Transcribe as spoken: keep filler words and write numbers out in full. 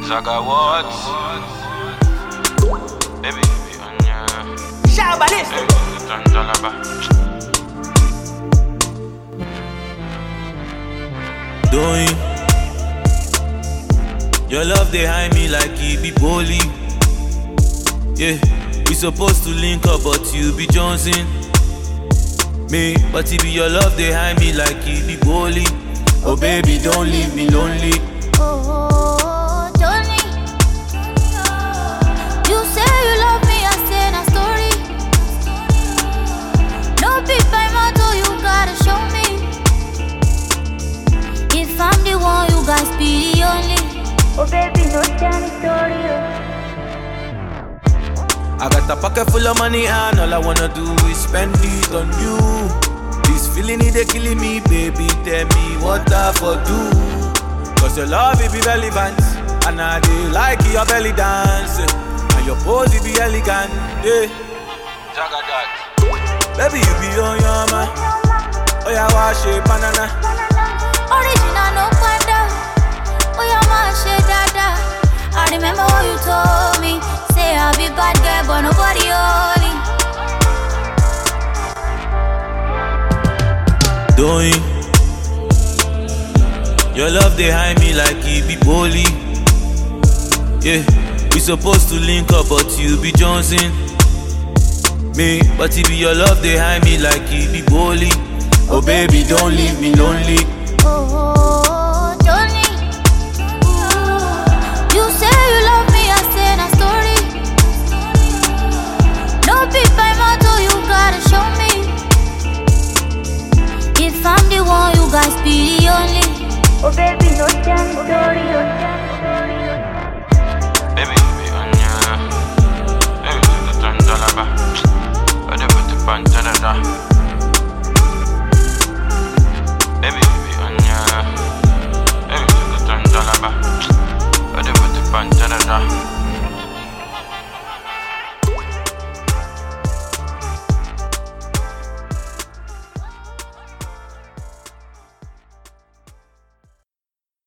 Zaga what? Baby, baby, on ya. Shabalis. Doing your love they hide me like it be bowling. Yeah, we supposed to link up, but you be Johnson. Me, but it be your love they hide me like it be bowling. Oh baby, don't leave me lonely. Oh, don't leave. You say you love me, I say na story. No big by motto, you gotta show me. If I'm the one, you guys be the only. Oh baby, no tell me story. I got a pocket full of money and all I wanna do is spend it on you. This feeling it they killing me, baby. Tell me what I for do. Cause your love it be relevant, and I do like your belly dance, and your pose it be elegant. Yeah. Zaga that. Baby you be on your man. Oh yeah, wash it banana. Original no panda. Oh yeah, my shit dada. I remember what you told me. Say I be bad girl, but nobody only. Doing your love they hide me like it be bowling. Yeah, we supposed to link up, but you be Johnson. Me, but it be your love they hide me like it be bowling. Oh baby, don't leave me lonely. Oh, don't leave. You say you love me, I say na story. No big by motto, you gotta show me. If I'm the one, you guys be the only. Oh baby, no tell me story. Baby.